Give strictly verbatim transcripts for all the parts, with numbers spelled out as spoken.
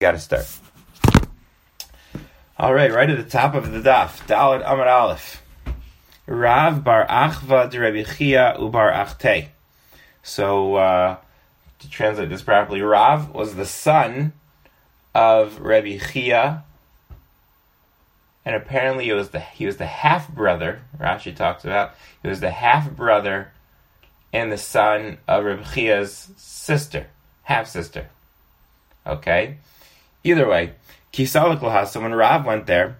Got to start. All right, right at the top of the daf, Daled Amud Aleph. Rav bar Achva de Rabbi Chia ubar Achte. So, uh, to translate this properly, Rav was the son of Rabbi Chia, and apparently it was the he was the half brother. Rashi talks about he was the half brother and the son of Rabbi Chia's sister, half sister. Okay. Either way, Kisalik Laha, so when Rav went there,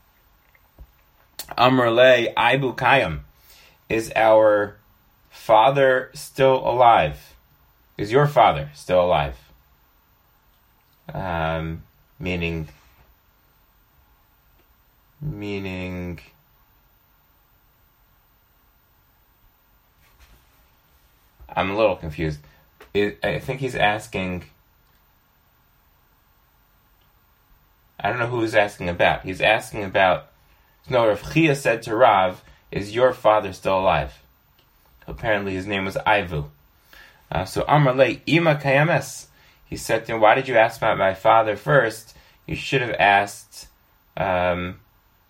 Amrle Ibu Kayam, is our father still alive? Is your father still alive? Um, meaning, meaning, I'm a little confused. It, I think he's asking, I don't know who he's asking about. He's asking about, no, Rav Chia said to Rav, is your father still alive? Apparently his name was Ivu. Uh, so Amar Le Ima Kayames. He said to him, why did you ask about my father first? You should have asked, um,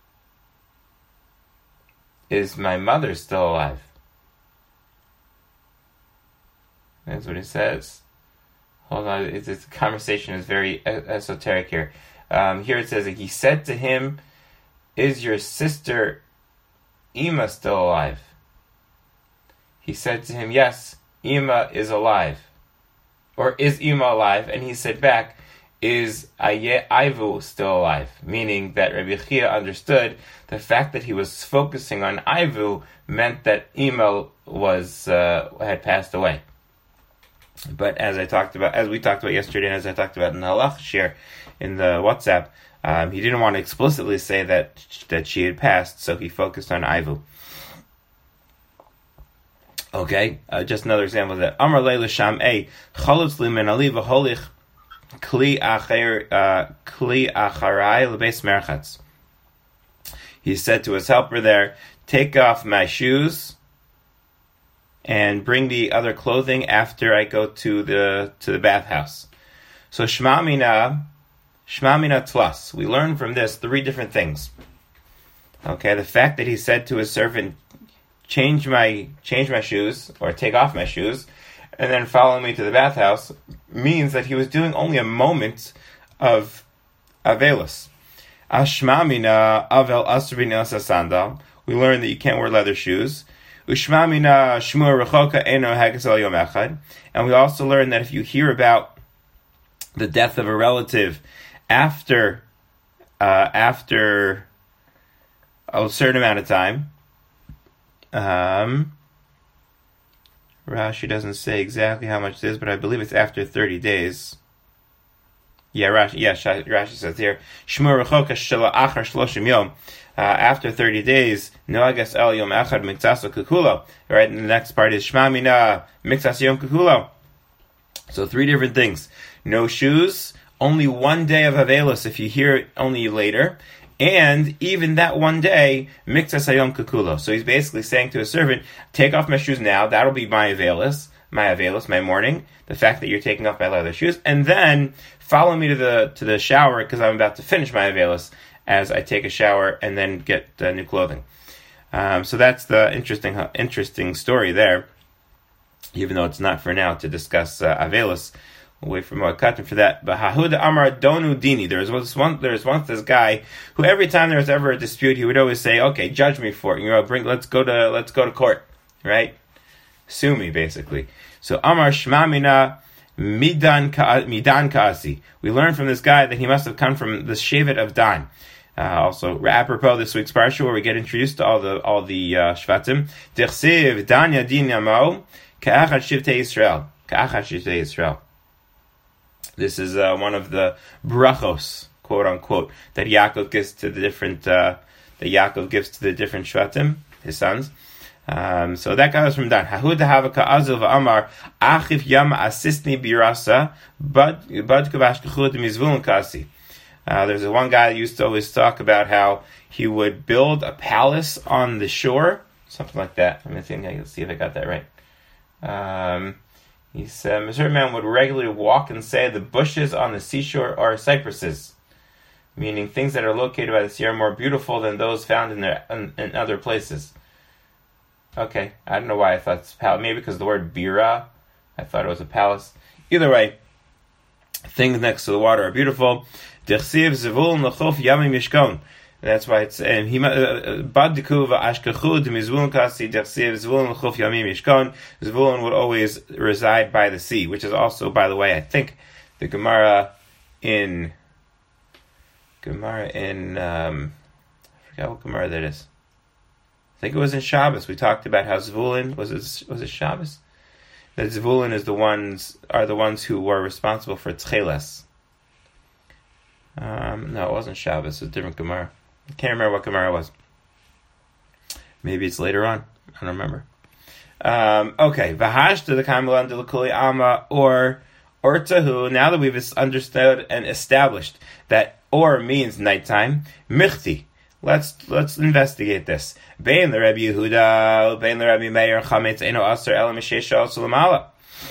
is my mother still alive? That's what he says. Hold on, it's, it's, the conversation is very esoteric here. Um, here it says that he said to him, is your sister Ima still alive? He said to him, yes, Ima is alive. Or is Ima alive? And he said back, is Aye Ivu still alive? Meaning that Rabbi Chia understood the fact that he was focusing on Ivu meant that Ima was uh, had passed away. But as I talked about, as we talked about yesterday, and as I talked about in the halach share in the WhatsApp, um, he didn't want to explicitly say that that she had passed, so he focused on Ivu. Okay, uh, just another example of that. Amar le l'sham a chalutz li min ali v'holich kli acher kli acharai lebeis merchatz. He said to his helper there, take off my shoes and bring the other clothing after I go to the to the bathhouse. So Shema Mina, Shema Mina Tlas. We learn from this three different things. Okay, the fact that he said to his servant, change my change my shoes, or take off my shoes, and then follow me to the bathhouse, means that he was doing only a moment of Avelus. Ashma Mina Avel Asr bin Elsa Sandal. We learn that you can't wear leather shoes. And we also learn that if you hear about the death of a relative after uh, after a certain amount of time, um, Rashi doesn't say exactly how much it is, but I believe it's after thirty days. Yeah, Rashi, yeah, Rashi says here, Shmur rechoka shela achar shloshim yom. Uh, after thirty days, noagas el yom echad miktsas kukulo. Right, and the next part is Shema mina miktsas yom kukulo. So three different things. No shoes, only one day of Avelus if you hear it only later, and even that one day, miktsas yom kukulo. So he's basically saying to his servant, take off my shoes now, that'll be my Avelus, my Avelus, my morning, the fact that you're taking off my leather shoes, and then follow me to the to the shower because I'm about to finish my Avelus as I take a shower and then get uh, new clothing. Um, so that's the interesting interesting story there, even though it's not for now to discuss uh, Avelus. We'll wait for more cutting for that. But Hahuda Amar Donu Dini. There was once one. There was once this guy who every time there was ever a dispute, he would always say, "Okay, judge me for it. You know, bring. Let's go to let's go to court, right? Sue me, basically." So Amar Shmamina Midan Ka, Midan Kaasi. We learned from this guy that he must have come from the Shevet of Dan. Uh, also, apropos this week's parsha, where we get introduced to all the all the uh, Shvatim. Dersiv Dan Yadin Yamo Ka'achad Shivtei Yisrael. Ka'achad Shivtei Yisrael. This is uh, one of the brachos, quote unquote, that Yaakov gives to the different uh, that Yaakov gives to the different Shvatim, his sons. Um, so that guy was from Dan. Hahuda Havaka Azul V'Amar Achif Yama Asisni Birasa Bad Bad Kavash Kachud Mizvulun Kasi. Uh, there's a one guy that used to always talk about how he would build a palace on the shore, something like that. Let me think. Let's see if I got that right. Um, He said, a certain man would regularly walk and say, the bushes on the seashore are cypresses, meaning things that are located by the sea are more beautiful than those found in, their, in, in other places. Okay, I don't know why I thought it's palace. Maybe because the word bira, I thought it was a palace. Either way, things next to the water are beautiful. Dechsiv zevul l'chof yamim yishkon. That's why it's um, Baddiku v'ashkachu d'mizvulun kasi dechsiv zvulun l'chof yamim yishkon. Zvulun would always reside by the sea, which is also, by the way, I think the Gemara in Gemara in um, I forgot what Gemara that is. I think it was in Shabbos. We talked about how Zvulun was it was it Shabbos? That Zvulun is the ones are the ones who were responsible for Tcheles. Um, no, it wasn't Shabbos. It was a different Gemara. I can't remember what Gemara was. Maybe it's later on. I don't remember. Um, okay, Vahashta the Kamilan de L'Kuli Ama or Ortahu. Now that we've understood and established that or means nighttime, Michti. Let's let's investigate this. Bein the Rebbe Yehuda, Bein the Rebbe Meir, Chametz Eino Aser Elam Shesha Sulamala.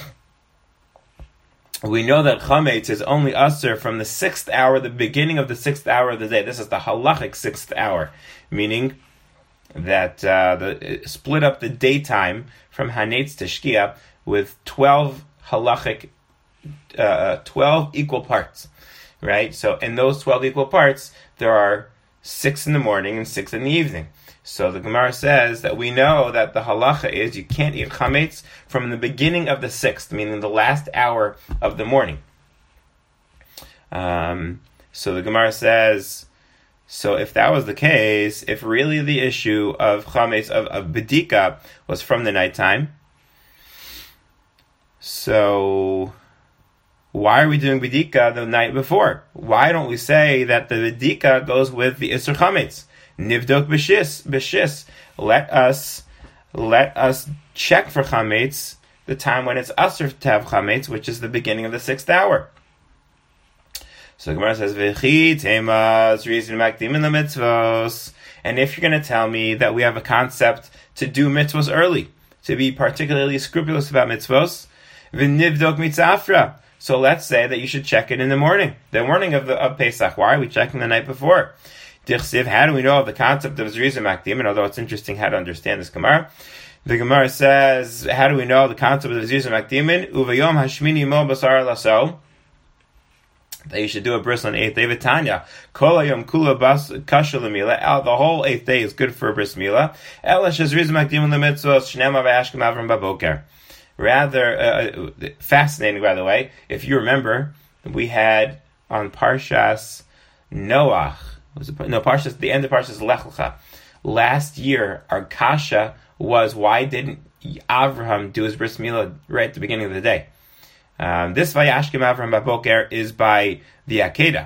We know that chametz is only aser from the sixth hour, the beginning of the sixth hour of the day. This is the halachic sixth hour, meaning that uh, the split up the daytime from hanetz to shkia with twelve halachic, uh, twelve equal parts, right? So in those twelve equal parts, there are six in the morning and six in the evening. So the Gemara says that we know that the halacha is you can't eat chametz from the beginning of the sixth, meaning the last hour of the morning. Um, so the Gemara says, so if that was the case, if really the issue of chametz, of, of bedika, was from the nighttime, so why are we doing bedika the night before? Why don't we say that the bedika goes with the isur chametz? Nivdok b'shis, b'shis. Let us, let us check for chametz the time when it's asur to have chametz, which is the beginning of the sixth hour. So the Gemara says, "V'chi temas reason makdim in the mitzvos." And if you're going to tell me that we have a concept to do mitzvos early, to be particularly scrupulous about mitzvos, v'nivdok mitzafra. So let's say that you should check it in the morning, the morning of the of Pesach. Why are we checking the night before? How do we know of the concept of Zriza Makdim? And although it's interesting how to understand this Gemara, the Gemara says, how do we know the concept of Zriza Makdimin? Uvayom hashmini mo basar laso. That you should do a bris on eighth day. V'tanya kol hayom kula bas kasha lemila. The whole eighth day is good for a bris milah. Ela shezriza makdim lemitzvos shnema v'ashkem avram baboker. Rather uh, fascinating, by the way. If you remember, we had on Parshas Noach. Was it, no, Parshas, the end of Parshas Lech Lecha. Last year, our kasha was, why didn't Avraham do his bris milah right at the beginning of the day? Um, this Vayashkem Avraham Baboker is by the Akedah.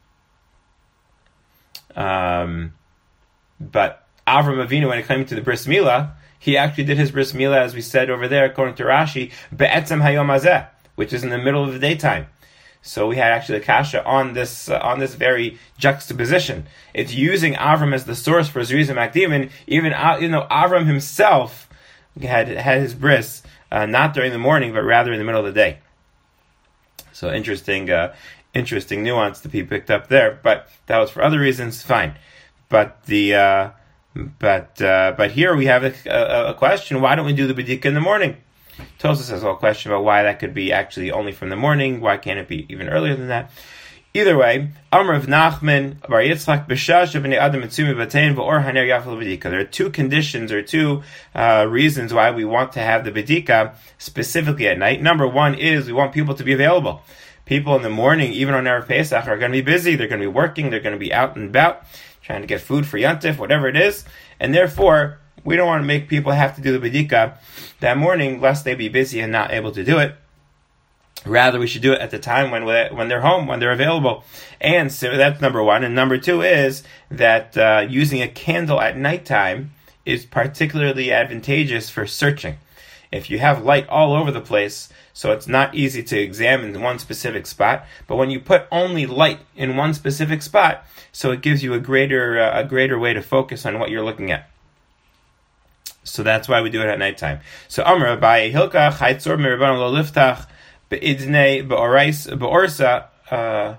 Um, but Avraham Avinu, when it came to the bris milah, he actually did his bris milah, as we said over there, according to Rashi, be'etzem hayom hazeh, which is in the middle of the daytime. So we had actually a kasha on this uh, on this very juxtaposition. It's using Avram as the source for Zriza Makdimin, even uh, you know Avram himself had had his bris uh, not during the morning, but rather in the middle of the day. So interesting, uh, interesting nuance to be picked up there. But that was for other reasons. Fine, but the uh, but uh, but here we have a, a, a question: why don't we do the bedika in the morning? Tosfos has a whole question about why that could be actually only from the morning. Why can't it be even earlier than that? Either way, Amr of Nachman, Bar Yitzchak, B'shash b'nei Adam Mitzumi Batein v'or Haner Yafel B'dika. There are two conditions or two uh, reasons why we want to have the B'dika specifically at night. Number one is we want people to be available. People in the morning, even on Erev Pesach, are going to be busy. They're going to be working. They're going to be out and about, trying to get food for Yantif, whatever it is. And therefore, we don't want to make people have to do the B'dika that morning, lest they be busy and not able to do it. Rather, we should do it at the time when when they're home, when they're available. And so that's number one. And number two is that uh, using a candle at nighttime is particularly advantageous for searching. If you have light all over the place, so it's not easy to examine one specific spot, but when you put only light in one specific spot, so it gives you a greater uh, a greater way to focus on what you're looking at. So that's why we do it at nighttime. So Amra by Hilka Chaitzor Miraban Lo Liftach Beidnei Beorais Beorsa uh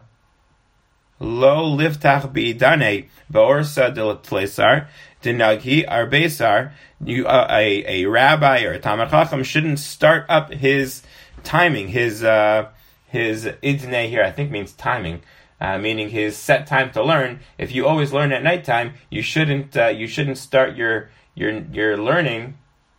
Lo Liftach Beidane Beorsa de Tlesar Dinaghi Arbesar. You uh, a a rabbi or a Talmid Chacham shouldn't start up his timing, his uh his idnei here I think means timing. Uh, meaning his set time to learn. If you always learn at nighttime, you shouldn't uh, you shouldn't start your your your learning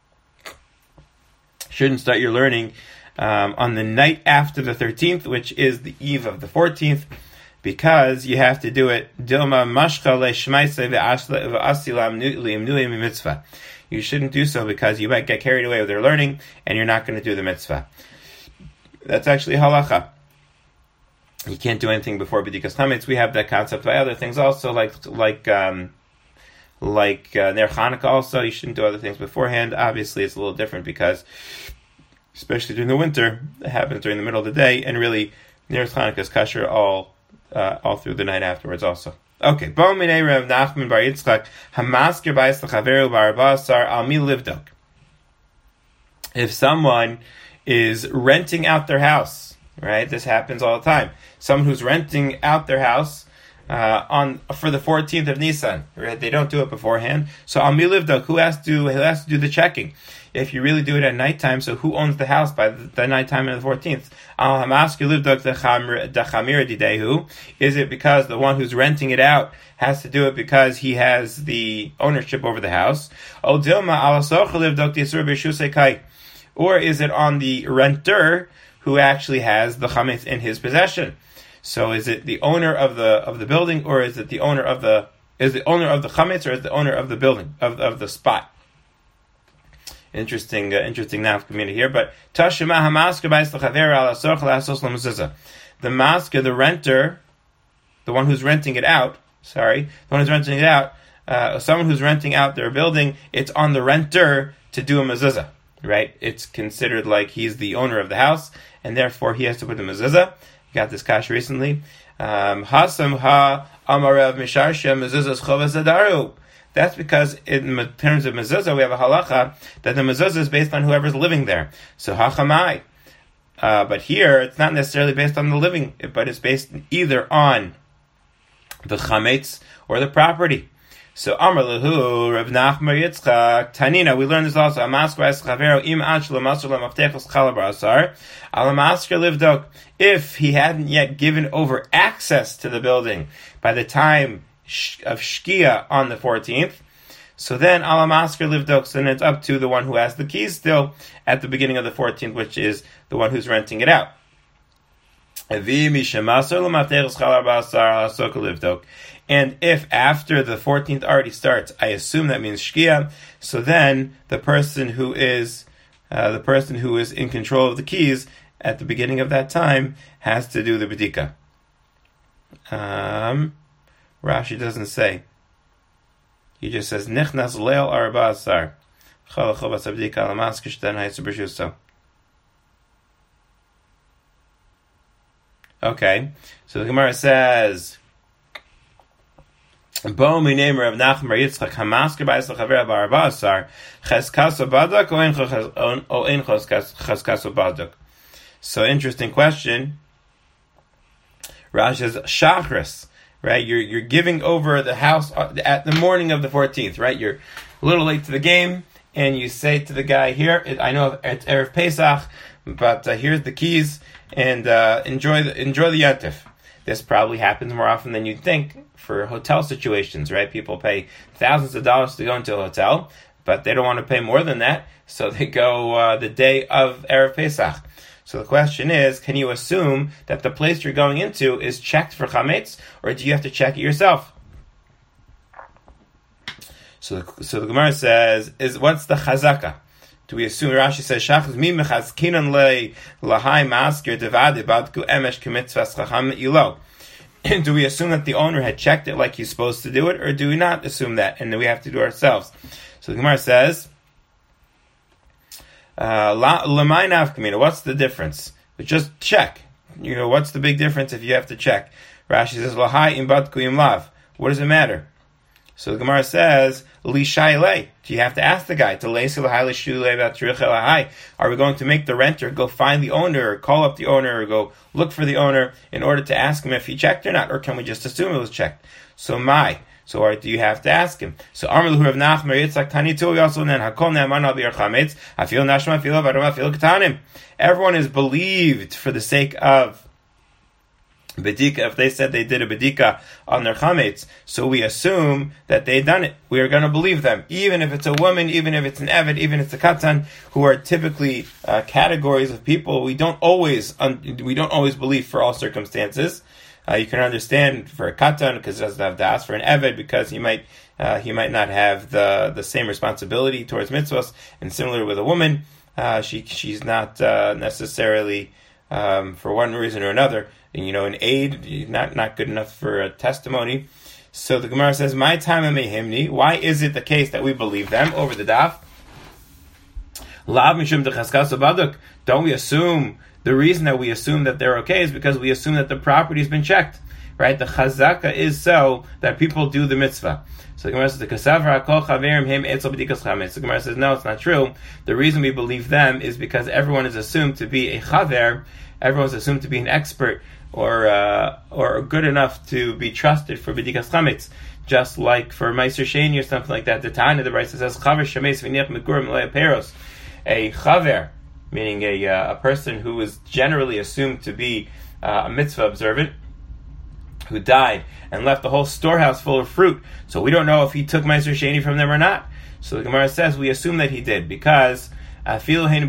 shouldn't start your learning um, on the night after the thirteenth, which is the eve of the fourteenth, because you have to do it dilma mashcha leishmaise ve'asilam li'imnuim mitzvah. You shouldn't do so because you might get carried away with your learning and you're not going to do the mitzvah. That's actually halacha. You can't do anything before B'dikas Chametz. We have that concept by other things also, like like um, like uh, Ner Chanukah also. You shouldn't do other things beforehand. Obviously, it's a little different because, especially during the winter, it happens during the middle of the day, and really, Ner Chanukah is kosher all uh, all through the night afterwards also. Okay, Bo Minei Rav Nachman Bar Yitzchak Hamasker Bais L'Chaveru B'Arbasar Al Mi Livdok. If someone is renting out their house, right? This happens all the time. Someone who's renting out their house uh, on for the fourteenth of Nisan, right? They don't do it beforehand. So Al Mi Livdok, who has to who has to do the checking? If you really do it at nighttime, so who owns the house by the, the nighttime of the fourteenth? Al Hamasker Livdok Dachamir Didehu. Is it because the one who's renting it out has to do it because he has the ownership over the house? O Dilma Al Socha Livdok Disur B'Shusei Kai. Or is it on the renter who actually has the chametz in his possession? So is it the owner of the of the building, or is it the owner of the is the owner of the chametz, or is the owner of the building of of the spot? Interesting, uh, interesting nafkamina here. But tashima hamasker b'ais l'chaver al asorch la'asos l'mezuzah. The masker, the renter, the one who's renting it out. Sorry, the one who's renting it out. Uh, someone who's renting out their building. It's on the renter to do a mezuzah. Right? It's considered like he's the owner of the house, and therefore he has to put the mezuzah. Got this kash recently. Hasam ha amarev misharsha mezuzah's chovas adaru. That's because in terms of mezuzah, we have a halacha that the mezuzah is based on whoever's living there. So hachamai. Uh, but here, it's not necessarily based on the living, but it's based either on the chametz or the property. So Amar Lahu Rav Nachman Yitzchak Tanina. We learned this also. Amasker B'Ais L'Chaveru Im Anshel L'Masur L'Maftechos Chalav B'Asar Al Amasker Livdok. If he hadn't yet given over access to the building by the time of Shkia on the fourteenth, so then Al Amasker Livdok. So then it's up to the one who has the keys still at the beginning of the fourteenth, which is the one who's renting it out. And if after the fourteenth already starts, I assume that means Shkia, so then the person who is uh, the person who is in control of the keys at the beginning of that time has to do the B'dika. Um, Rashi doesn't say. He just says Nichnas Leil Arba Asar. Chalachobas Abdika Alamaskish then Haitzu. Okay, so the Gemara says, Bo mi name Rav Nachman Bar Yitzchak Hamasker B'Ais L'Chaver B'Arba Asar Cheskaso Badok O Ein Cheskaso Badok. So interesting question. Rashi says Shachris, right? You're you're giving over the house at the morning of the fourteenth, right? You're a little late to the game, and you say to the guy here, I know it's Erev Pesach, but uh, here's the keys. And uh, enjoy the enjoy the Yontif. This probably happens more often than you'd think for hotel situations, right? People pay thousands of dollars to go into a hotel, but they don't want to pay more than that, so they go uh, the day of Erev Pesach. So the question is, can you assume that the place you're going into is checked for chametz, or do you have to check it yourself? So, so the Gemara says, "Is what's the chazaka?" Do we assume Rashi says Shachas mi mechazkinan le lahai masker devade badku emesh k'mitzvas chacham ilo? Do we assume that the owner had checked it like he's supposed to do it, or do we not assume that and then we have to do it ourselves? So the Gemara says, "Lamai nafkamina." What's the difference? But just check. You know, what's the big difference if you have to check? Rashi says Lahai im badku im lav. What does it matter? So the Gemara says, Li shayle. Do you have to ask the guy to Are we going to make the renter go find the owner, or call up the owner, or go look for the owner in order to ask him if he checked or not, or can we just assume it was checked? So my. So or do you have to ask him? So Amr Rav Nachman Yitzchak Tanitu, we also then Hakol Ne'aman Al Bi'er Chametz Afil Nashma Afil Avarim Afil Ketanim. Everyone is believed for the sake of Bedika. If they said they did a bedika on their chametz, so we assume that they done it. We are going to believe them, even if it's a woman, even if it's an eved, even if it's a katan, who are typically uh, categories of people we don't always un- we don't always believe for all circumstances. Uh, you can understand for a katan because he doesn't have das, for an eved because he might uh, he might not have the the same responsibility towards mitzvahs, and similar with a woman, uh, she she's not uh, necessarily um, for one reason or another. You know, an aid, not not good enough for a testimony. So the Gemara says, "My time mehimni." Why is it the case that we believe them over the daf? Lav mishum dechaskas baduk. Don't we assume the reason that we assume that they're okay is because we assume that the property's been checked, right? The chazaka is so that people do the mitzvah. So the Gemara says, "The kasavra kol chaverim him etzel b'dikas chametz." The Gemara says, "No, it's not true. The reason we believe them is because everyone is assumed to be a chaver. Everyone's assumed to be an expert." Or uh, or good enough to be trusted for b'dikas chametz, just like for meiser sheni or something like that. The Tanya, the Brisa says, "Chaver shemes v'niach megurim le'aperos." A chaver, meaning a uh, a person who is generally assumed to be uh, a mitzvah observant, who died and left a whole storehouse full of fruit. So we don't know if he took meiser sheni from them or not. So the Gemara says we assume that he did because. We assume that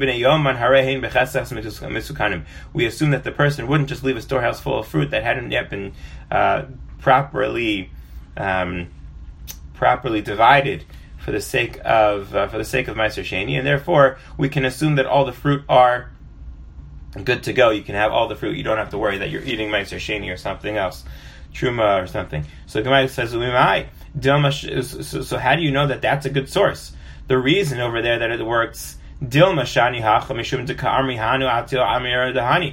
the person wouldn't just leave a storehouse full of fruit that hadn't yet been uh, properly um, properly divided for the sake of uh, for the sake of Meiser Sheni, and therefore we can assume that all the fruit are good to go. You can have all the fruit. You don't have to worry that you're eating Meiser Sheni or something else, Truma or something. So Gemara says, so, so how do you know that that's a good source? The reason over there that it works. Dilma shani hacha mishum dekarmi hanu atil amir dahani.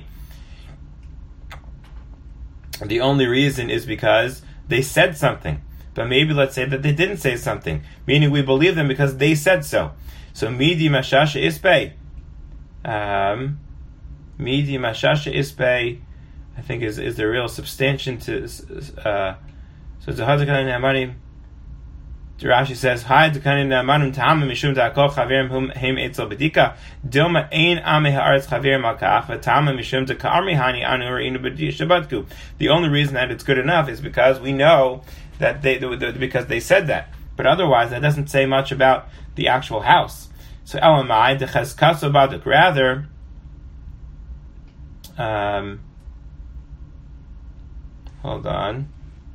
The only reason is because they said something, but maybe let's say that they didn't say something, meaning we believe them because they said so. So midi mashasha ispe, um, midi mashasha ispe, I think is is the real substantion to. Uh, so it's a hazakana ne'amani. Rashi says, "Hi, dekanim ne'amanim ta'amim mishum da'akol chaverim hum heim etzel bedika dilma ein ame haaretz chaverim al ka'ach v'ta'amim mishum da'ka'armi hani anu re'inu b'shabbatku." The only reason that it's good enough is because we know that they because they said that, but otherwise that doesn't say much about the actual house. So elamai dechazkaso baduk. Rather, um, hold on.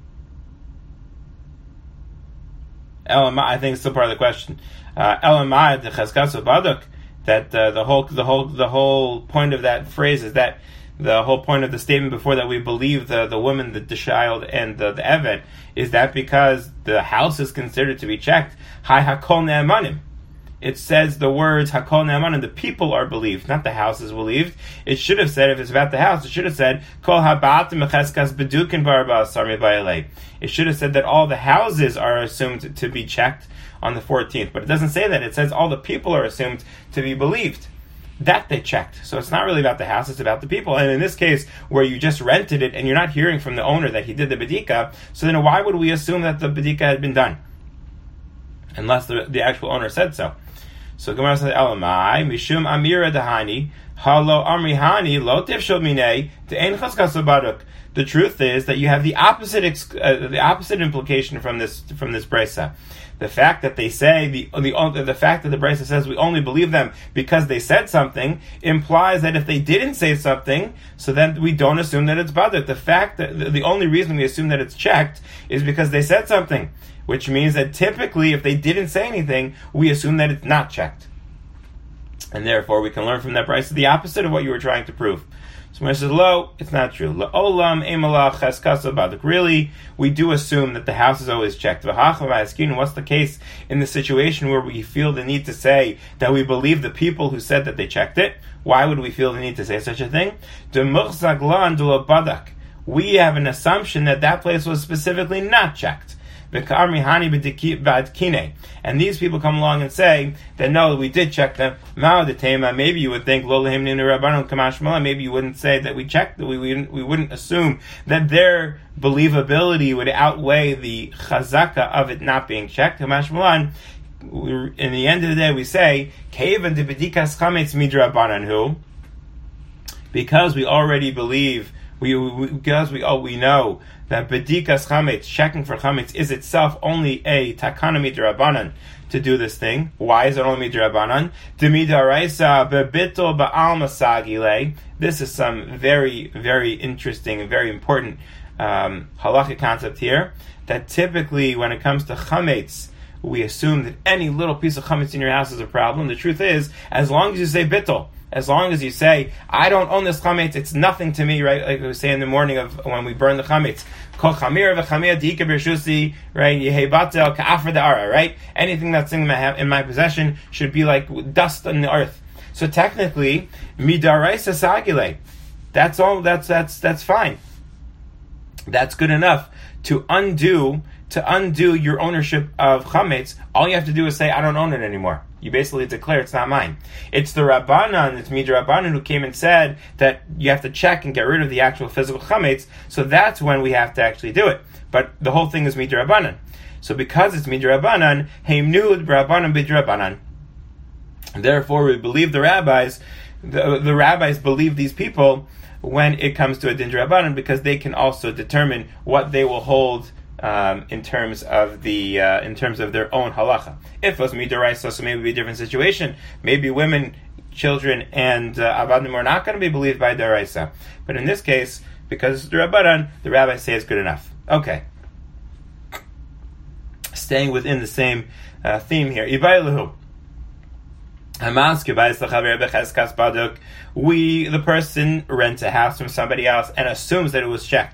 Elamai, I think it's still part of the question. Elamai the chazkaso baduk. That uh, the whole, the whole, the whole point of that phrase is that the whole point of the statement before that we believe the the woman, the, the child, and the, the eved is that because the house is considered to be checked. Hi hakol ne'amanim. It says the words hakol ne'amanim. The people are believed, not the house is believed. It should have said, if it's about the house, it should have said kol habatim mecheskas bedukin barba sarmi bayalei. It should have said that all the houses are assumed to be checked on the fourteenth, but it doesn't say that. It says all the people are assumed to be believed. That they checked. So it's not really about the house, it's about the people. And in this case, where you just rented it and you're not hearing from the owner that he did the bedika, so then why would we assume that the bedika had been done? Unless the, the actual owner said so. So Gemara says, Elamai, Mishum Amira Dahani, Halo Amrihani, Lo Tifshol Minei, De'en Chaskaso Baduk. The truth is that you have the opposite ex- uh, the opposite implication from this from this brisa. The fact that they say the the the fact that the brisa says we only believe them because they said something implies that if they didn't say something, so then we don't assume that it's baduk. The fact that the, the only reason we assume that it's checked is because they said something, which means that typically if they didn't say anything, we assume that it's not checked, and therefore we can learn from that brisa the opposite of what you were trying to prove. So when it says lo, it's not true. La'olam emalach cheskaso baduk. Really, we do assume that the house is always checked. What's the case in the situation where we feel the need to say that we believe the people who said that they checked it? Why would we feel the need to say such a thing? We have an assumption that that place was specifically not checked. And these people come along and say that no, we did check them. Maybe you would think maybe you wouldn't say that we checked. We we wouldn't, we wouldn't assume that their believability would outweigh the chazaka of it not being checked. In the end of the day, we say because we already believe. We, we because we oh we know that bedikas chametz, checking for chametz, is itself only a takana midrabanan to do this thing. Why is it only midrabanan? Demidaraisa bebitol ba'al masagile. This is some very very interesting and very important um, halachic concept here. That typically when it comes to chametz, we assume that any little piece of chametz in your house is a problem. The truth is, as long as you say bittul. As long as you say, I don't own this chametz, it's nothing to me, right? Like we say in the morning of when we burn the chametz. Kol chamir v'chamir diika b'shusi, right? Yehei batel ka'afar da'ara, right? Anything that's in my, in my possession should be like dust on the earth. So technically, midaraisa sagile. That's all, that's, that's, that's fine. That's good enough to undo, to undo your ownership of chametz. All you have to do is say, I don't own it anymore. You basically declare it's not mine. It's the Rabbanan, it's Midra Rabbanan who came and said that you have to check and get rid of the actual physical chametz, so that's when we have to actually do it. But the whole thing is Midra Rabbanan. So because it's Midra Rabbanan, Heimnud Rabbanan Midra Rabbanan. Therefore we believe the rabbis, the, the rabbis believe these people when it comes to a Din Rabbanan because they can also determine what they will hold Um, in terms of the uh, in terms of their own halacha. If it was midaraisa, so maybe it would be a different situation. Maybe women, children, and uh, avadim are not going to be believed by daraisa. But in this case, because it's the rabbanan, the rabbis say it's good enough. Okay. Staying within the same uh, theme here. We, the person, rents a house from somebody else and assumes that it was checked.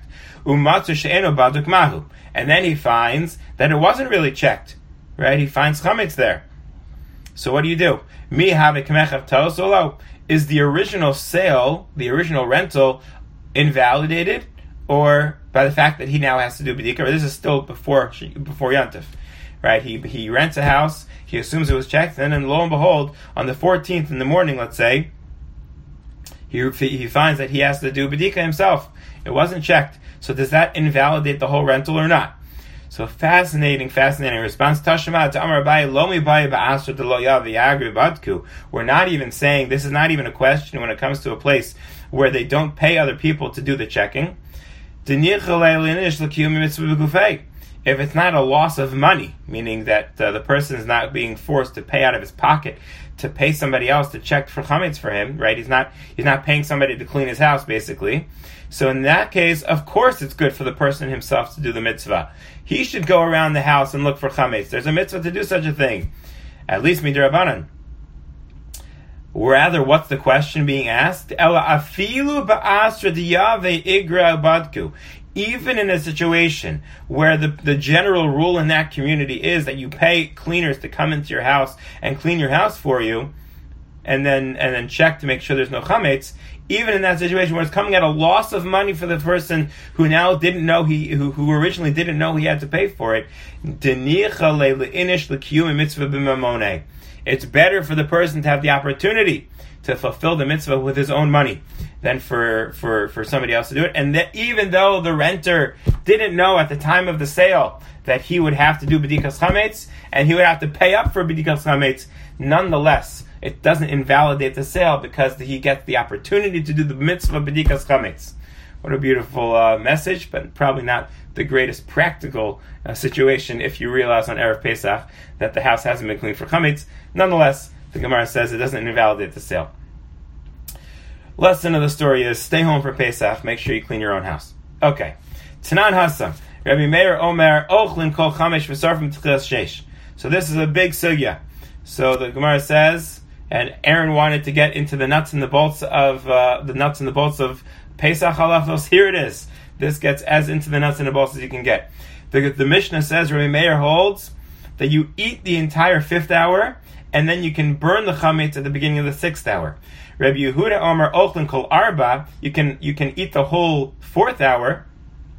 And then he finds that it wasn't really checked, right? He finds chametz there. So what do you do? Mi have a Is the original sale, the original rental, invalidated, or by the fact that he now has to do b'dika? Or this is still before before Yantif, right? He he rents a house. He assumes it was checked, and then lo and behold, on the fourteenth in the morning, let's say, he he finds that he has to do b'dika himself. It wasn't checked. So does that invalidate the whole rental or not? So fascinating, fascinating response. Tashma to Amar Abaye, lo mi baye ba'asr de lo yavi agri badku. We're not even saying, this is not even a question when it comes to a place where they don't pay other people to do the checking. If it's not a loss of money, meaning that uh, the person is not being forced to pay out of his pocket to pay somebody else to check for chametz for him, right? He's not he's not paying somebody to clean his house, basically. So in that case, of course it's good for the person himself to do the mitzvah. He should go around the house and look for chametz. There's a mitzvah to do such a thing. At least midrabanan. Rather, what's the question being asked? Ela afilu ba'asra diyave igra badku. Even in a situation where the, the general rule in that community is that you pay cleaners to come into your house and clean your house for you, and then and then check to make sure there's no chametz, even in that situation where it's coming at a loss of money for the person who now didn't know he who, who originally didn't know he had to pay for it, it's better for the person to have the opportunity to fulfill the mitzvah with his own money than for, for, for somebody else to do it. And that even though the renter didn't know at the time of the sale that he would have to do b'dikas chametz, and he would have to pay up for b'dikas chametz, nonetheless, it doesn't invalidate the sale because he gets the opportunity to do the mitzvah b'dikas chametz. What a beautiful uh, message, but probably not the greatest practical uh, situation if you realize on Erev Pesach that the house hasn't been cleaned for chametz. Nonetheless, the Gemara says it doesn't invalidate the sale. Lesson of the story is stay home for Pesach. Make sure you clean your own house. Okay. Tanan Hassam. Rabbi Meir Omer Ochlin Kol Chamesh V'Sarfim Tchilas Sheish. So this is a big sugya. So the Gemara says, and Aaron wanted to get into the nuts and the bolts of uh, the nuts and the bolts of Pesach halachos. Here it is. This gets as into the nuts and the bolts as you can get. The, the Mishnah says Rabbi Meir holds that you eat the entire fifth hour, and then you can burn the chametz at the beginning of the sixth hour. Rabbi Yehuda Omer Ochlin Kol Arba, you can you can eat the whole fourth hour,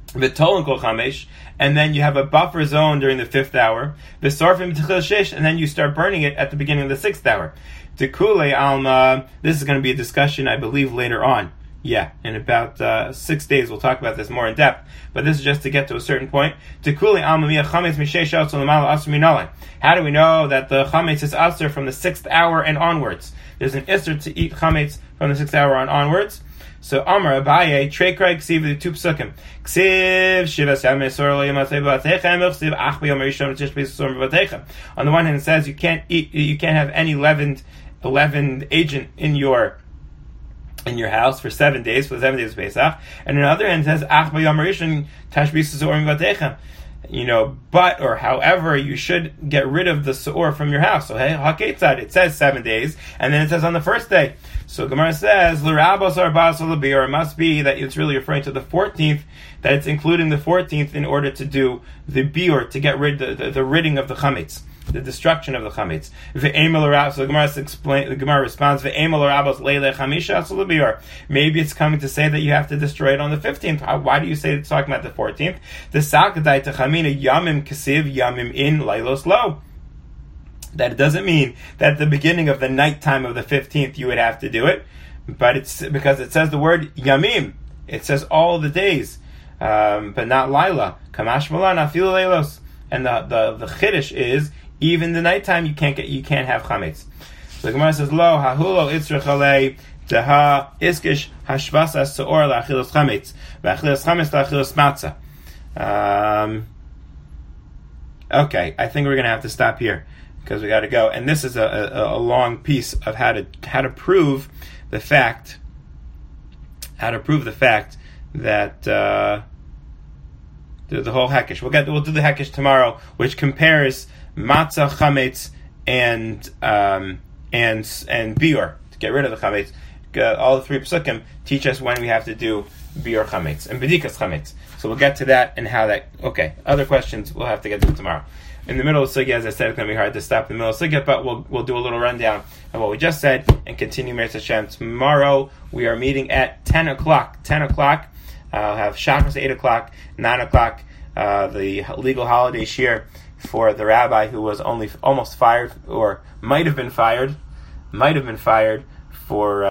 V'tolen kol chamesh, and then you have a buffer zone during the fifth hour. V'sorfim t'chil shesh, and then you start burning it at the beginning of the sixth hour. Tekule alma. This is going to be a discussion, I believe, later on. Yeah, in about uh, six days we'll talk about this more in depth. But this is just to get to a certain point. Tekule alma miya chametz mishesh shal l'mala asur minaleh. How do we know that the chametz is asur from the sixth hour and onwards? There's an isur to eat chametz from the sixth hour on onwards. So Amar Abaye Treikrai Ksiv the two psukim Ksiv Shivas Yamei Sorol Yamasei B'Vatechem Ksiv Ach B'Yom Rishon Tish B'Yisor B'Vatechem. On the one hand, it says you can't eat, you can't have any leavened, leavened agent in your in your house for seven days for the seven days of Pesach, and on the other hand, it says Ach B'Yom Rishon Tish B'Yisor B'Vatechem. You know, but or however, you should get rid of the suor from your house. So hey, haketzad, it says seven days, and then it says on the first day. So Gemara says l'rabos arbas l'bir. It must be that it's really referring to the fourteenth, that it's including the fourteenth in order to do the biur, to get rid the, the, the ridding of the chametz, the destruction of the chametz. Ve'emel l'rabos. So the Gemara explain. The Gemara responds ve'emel l'rabos leile chamisha l'bir. Maybe it's coming to say that you have to destroy it on the fifteenth. Why do you say it's talking about the fourteenth? The sakadai techamina yamim kasiv yamim in lailos lo. That it doesn't mean that at the beginning of the nighttime of the fifteenth you would have to do it, but it's because it says the word yamim. It says all the days, um, but not laila. Kamash malan afilu leilos. And the the the chiddush is even the nighttime you can't get you can't have chametz. So the Gemara says lo hahulo itzrich alei deha iskish hashvasa seor la'achilos chametz v'achilos chametz la'achilos matzah. Um, okay, I think we're going to have to stop here, because we got to go. And this is a, a, a long piece of how to how to prove the fact, how to prove the fact that uh, the, the whole hekesh. We'll get we'll do the hekesh tomorrow, which compares matzah, chametz, and um, and and biur to get rid of the chametz. Uh, all the three psukim teach us when we have to do biur chametz and bedikas chametz. So we'll get to that and how that. Okay, other questions we'll have to get to tomorrow. In the middle of Sugya, as I said, it's going to be hard to stop in the middle of Sugya, but we'll we'll do a little rundown of what we just said and continue Meretz Hashem. Tomorrow we are meeting at ten o'clock. ten o'clock. I'll have Shacharis at eight o'clock, nine o'clock, uh, the legal holiday shir for the rabbi who was only almost fired, or might have been fired, might have been fired for... Uh,